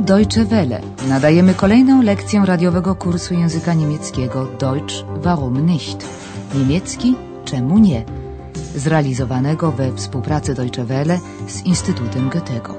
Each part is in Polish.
Deutsche Welle. Nadajemy kolejną lekcję radiowego kursu języka niemieckiego Deutsch, warum nicht? Niemiecki, czemu nie? Zrealizowanego we współpracy Deutsche Welle z Instytutem Goethego.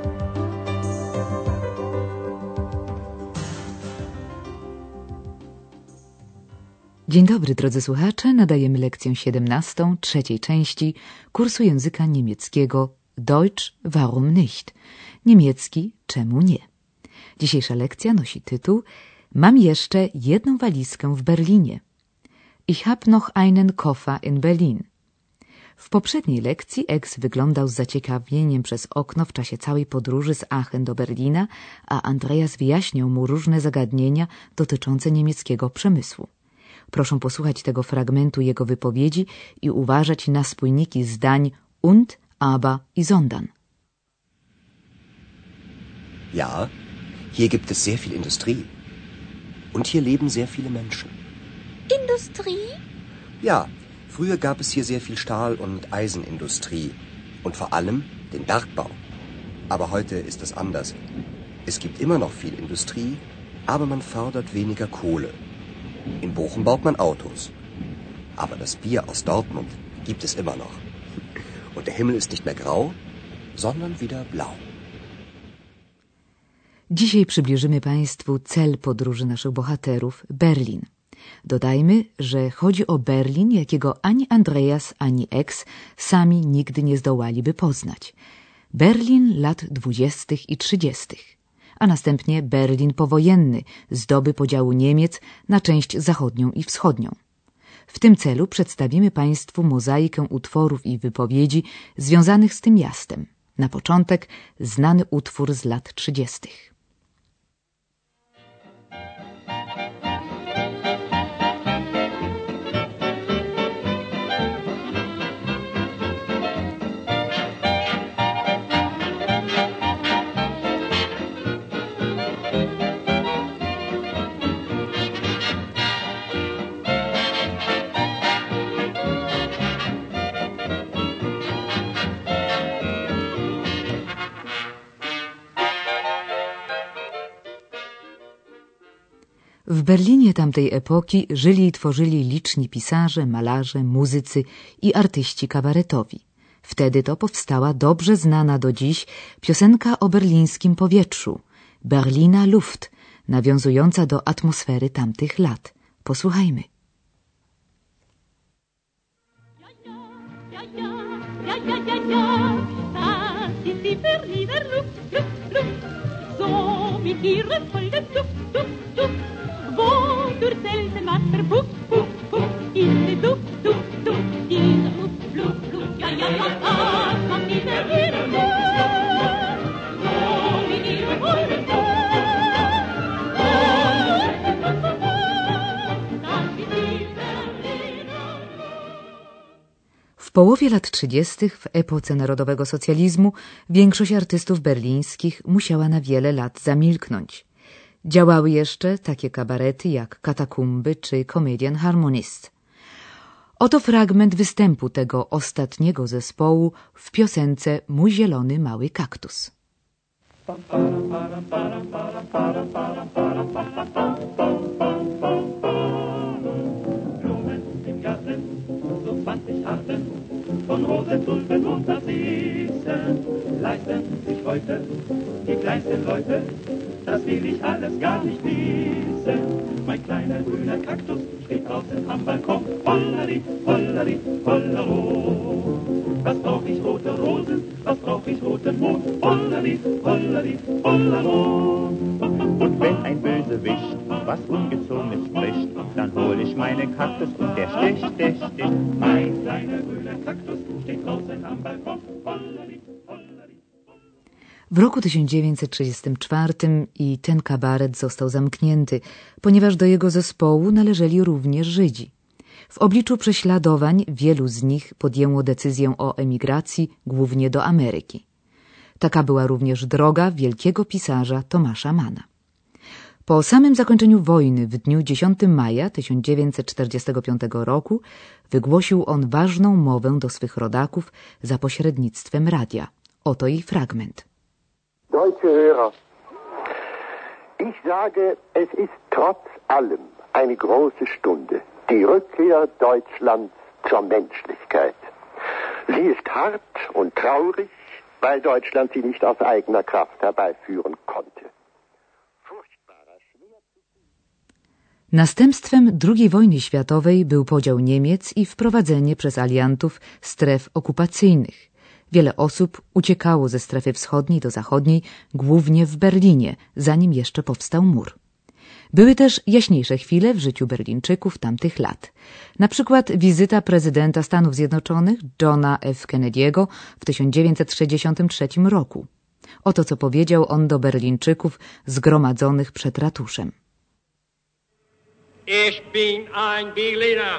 Dzień dobry, drodzy słuchacze. Nadajemy lekcję 17, trzeciej części kursu języka niemieckiego Deutsch, warum nicht? Niemiecki, czemu nie? Dzisiejsza lekcja nosi tytuł Mam jeszcze jedną walizkę w Berlinie. Ich hab noch einen Koffer in Berlin. W poprzedniej lekcji Ex wyglądał z zaciekawieniem przez okno w czasie całej podróży z Aachen do Berlina, a Andreas wyjaśniał mu różne zagadnienia dotyczące niemieckiego przemysłu. Proszę posłuchać tego fragmentu jego wypowiedzi i uważać na spójniki zdań und, aber i sondern. Ja, hier gibt es sehr viel Industrie. Und hier leben sehr viele Menschen. Industrie? Ja, früher gab es hier sehr viel Stahl- und Eisenindustrie. Und vor allem den Bergbau. Aber heute ist das anders. Es gibt immer noch viel Industrie, aber man fördert weniger Kohle. In Bochum baut man Autos. Aber das Bier aus Dortmund gibt es immer noch. Und der Himmel ist nicht mehr grau, sondern wieder blau. Dzisiaj przybliżymy Państwu cel podróży naszych bohaterów, Berlin. Dodajmy, że chodzi o Berlin, jakiego ani Andreas, ani Ex sami nigdy nie zdołaliby poznać. Berlin lat 20. i 30., a następnie Berlin powojenny z doby podziału Niemiec na część zachodnią i wschodnią. W tym celu przedstawimy Państwu mozaikę utworów i wypowiedzi związanych z tym miastem. Na początek znany utwór z lat 30. W Berlinie tamtej epoki żyli i tworzyli liczni pisarze, malarze, muzycy i artyści kabaretowi. Wtedy to powstała dobrze znana do dziś piosenka o berlińskim powietrzu, Berliner Luft, nawiązująca do atmosfery tamtych lat. Posłuchajmy. Wo durch selten Wasser, puff, puff, puff, in den Duft, Duft, Duft, dieser Luft, Luft, Luft, ja, ja, ja, da kommt die Berliner Luft, so wie ihre Wolken das ist die Berliner Luft. W połowie lat 30. w epoce narodowego socjalizmu większość artystów berlińskich musiała na wiele lat zamilknąć. Działały jeszcze takie kabarety jak Katakumby czy Comedian Harmonist. Oto fragment występu tego ostatniego zespołu w piosence Mój zielony mały kaktus. Blumen im Garten, so 20 Arten von Rosen, Tulpen und Narzissen leisten sich heute die kleinsten Leute. Das will ich alles gar nicht wissen. Mein kleiner grüner Kaktus steht draußen am Balkon. Hollari, hollari, hollero. Was brauch ich rote Rosen, was brauch ich roten Mond? Hollari, hollari, hollero. Und wenn ein Bösewicht was Ungezogenes spricht, dann hol ich meinen Kaktus und der sticht, stich, stich. Mein kleiner grüner Kaktus steht draußen am Balkon. Hollari, hollari. W roku 1934 i ten kabaret został zamknięty, ponieważ do jego zespołu należeli również Żydzi. W obliczu prześladowań wielu z nich podjęło decyzję o emigracji, głównie do Ameryki. Taka była również droga wielkiego pisarza Tomasza Manna. Po samym zakończeniu wojny w dniu 10 maja 1945 roku wygłosił on ważną mowę do swych rodaków za pośrednictwem radia. Oto jej fragment. Deutsche Hörer, Ich sage, es ist trotz allem eine große Stunde. Die Rückkehr Deutschlands zur Menschlichkeit. Sie ist hart und traurig, weil Deutschland sie nicht aus eigener Kraft herbeiführen konnte. Następstwem II wojny światowej był podział Niemiec i wprowadzenie przez aliantów stref okupacyjnych. Wiele osób uciekało ze strefy wschodniej do zachodniej, głównie w Berlinie, zanim jeszcze powstał mur. Były też jaśniejsze chwile w życiu Berlińczyków tamtych lat. Na przykład wizyta prezydenta Stanów Zjednoczonych Johna F. Kennedy'ego w 1963 roku. Oto co powiedział on do Berlińczyków zgromadzonych przed ratuszem. Ich bin ein Berliner.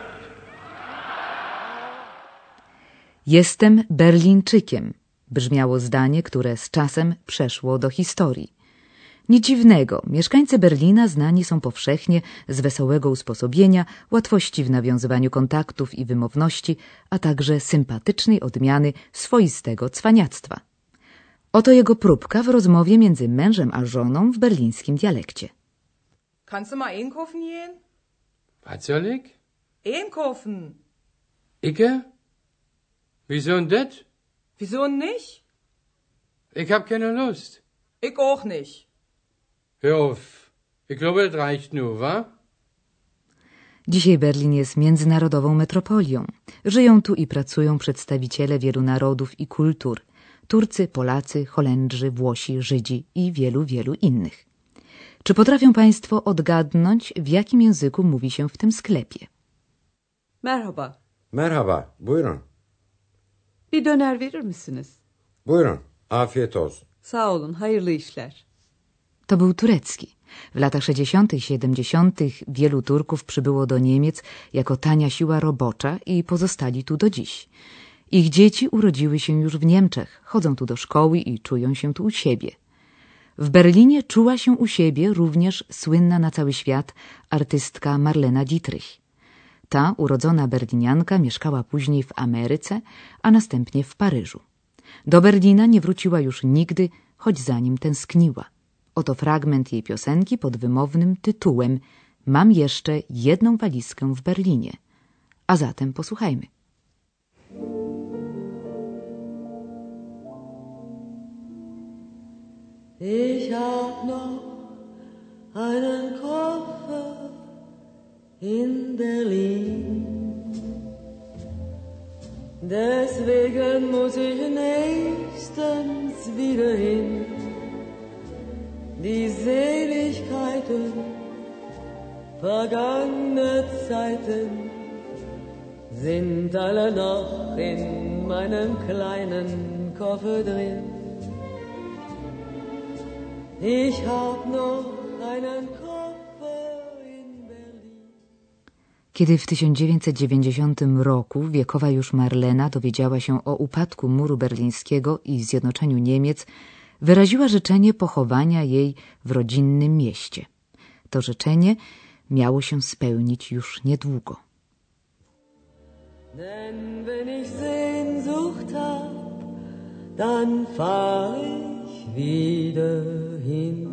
Jestem Berlińczykiem, brzmiało zdanie, które z czasem przeszło do historii. Nic dziwnego, mieszkańcy Berlina znani są powszechnie z wesołego usposobienia, łatwości w nawiązywaniu kontaktów i wymowności, a także sympatycznej odmiany swoistego cwaniactwa. Oto jego próbka w rozmowie między mężem a żoną w berlińskim dialekcie. Kannst du mal einkaufen gehen? Was soll ich? Einkaufen. Icke? Wieso denn das? Wieso nicht? Ich hab keine Lust. Ich auch nicht. Hör auf. Ich glaube, das reicht nur, wa? Dzisiaj Berlin jest międzynarodową metropolią. Żyją tu i pracują przedstawiciele wielu narodów i kultur. Turcy, Polacy, Holendrzy, Włosi, Żydzi i wielu, wielu innych. Czy potrafią Państwo odgadnąć, w jakim języku mówi się w tym sklepie? Merhaba. Merhaba, buyurun. Bir döner verir misiniz? Buyurun, afiyet olsun. Sağ olun, hayırlı işler. To był turecki. W latach 60. i 70. wielu Turków przybyło do Niemiec jako tania siła robocza i pozostali tu do dziś. Ich dzieci urodziły się już w Niemczech, chodzą tu do szkoły i czują się tu u siebie. W Berlinie czuła się u siebie również słynna na cały świat artystka Marlena Dietrich. Ta urodzona berlinianka mieszkała później w Ameryce, a następnie w Paryżu. Do Berlina nie wróciła już nigdy, choć za nim tęskniła. Oto fragment jej piosenki pod wymownym tytułem Mam jeszcze jedną walizkę w Berlinie. A zatem posłuchajmy. Ich hab noch einen Koffer in Berlin. Deswegen muss ich nächstens wieder hin. Die Seligkeiten, vergangene Zeiten sind alle noch in meinem kleinen Koffer drin. Ich hab noch einen Koffer in Berlin. Kiedy w 1990 roku wiekowa już Marlena dowiedziała się o upadku muru berlińskiego i zjednoczeniu Niemiec, wyraziła życzenie pochowania jej w rodzinnym mieście. To życzenie miało się spełnić już niedługo. Denn wenn ich Sehnsucht hab, dann fahr ich wieder hin.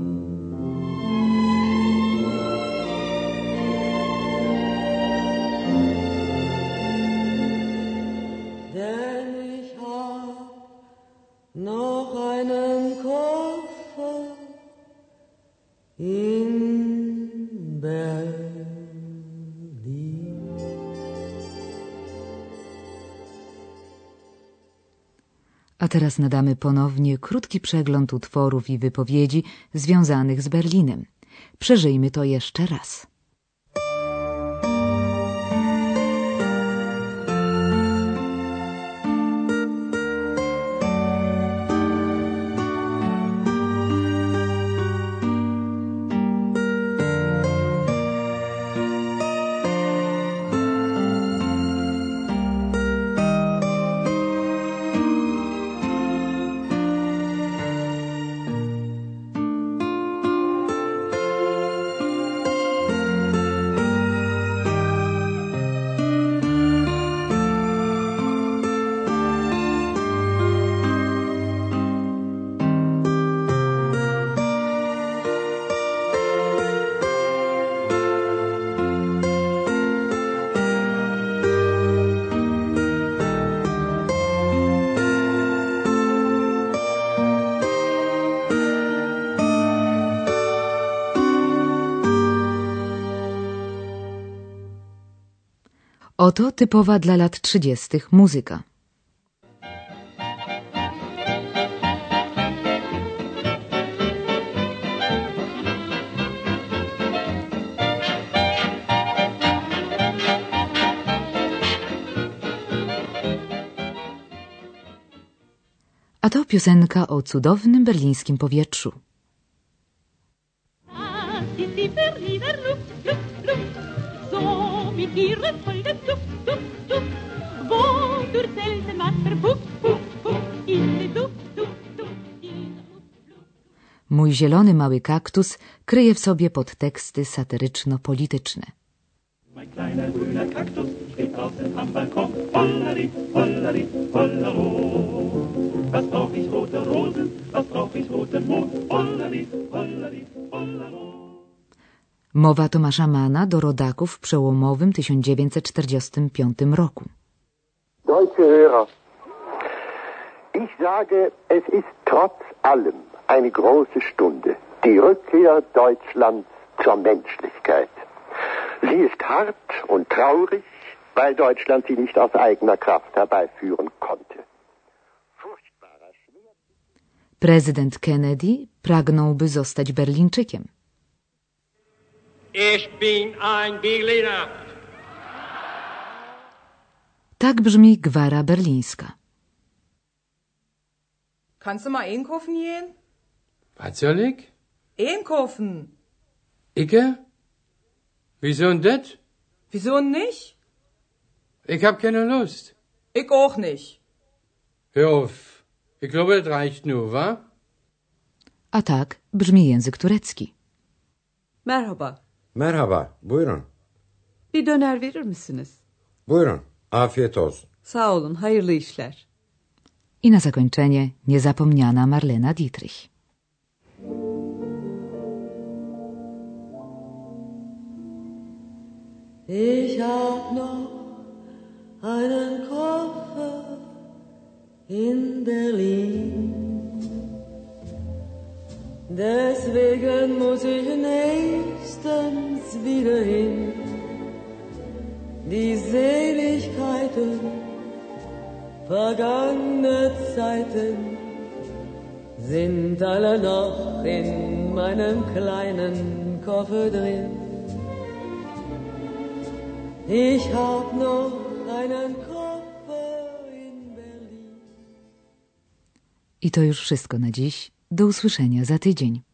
Denn ich hab noch einen Koffer in Berlin. A teraz nadamy ponownie krótki przegląd utworów i wypowiedzi związanych z Berlinem. Przeżyjmy to jeszcze raz. Oto typowa dla lat 30. muzyka. A to piosenka o cudownym berlińskim powietrzu. Mój zielony mały kaktus kryje w sobie podteksty satyryczno-polityczne. Mein kleiner grüner Kaktus steht draußen am Balkon. Hollari, hollari, hollero. Was brauch ich rote Rosen, was brauch ich roten Mond. Hollari, hollari, hollero. Mowa Tomasza Manna do rodaków w przełomowym 1945 roku. Deutsche Hörer, ich sage, es ist trotz allem eine große Stunde. Die Rückkehr Deutschlands zur Menschlichkeit. Sie ist hart und traurig, weil Deutschland sie nicht aus eigener Kraft herbeiführen konnte. Prezydent Kennedy pragnąłby zostać Berlińczykiem. Ich bin ein Berliner. Tak brzmi gwara berlińska. Kannst du mal einkaufen gehen? Was soll ich? Einkaufen. Icke? Wieso denn das? Wieso nicht? Ich hab keine Lust. Ich auch nicht. Hör auf. Ich glaube, das reicht nur, wa? A tak brzmi język turecki. Merhaba. Merhaba, buyurun. Bir döner verir misiniz? Buyurun, afiyet olsun. Sağ olun, hayırlı işler. I na zakończenie niezapomniana Marlena Dietrich. Ich hab noch einen Koffer in Berlin. Deswegen muss ich nächstens wieder hin. Die Seligkeiten, vergangene Zeiten sind alle noch in meinem kleinen Koffer drin. Ich hab noch einen Koffer in Berlin. I to już wszystko na dziś. Do usłyszenia za tydzień.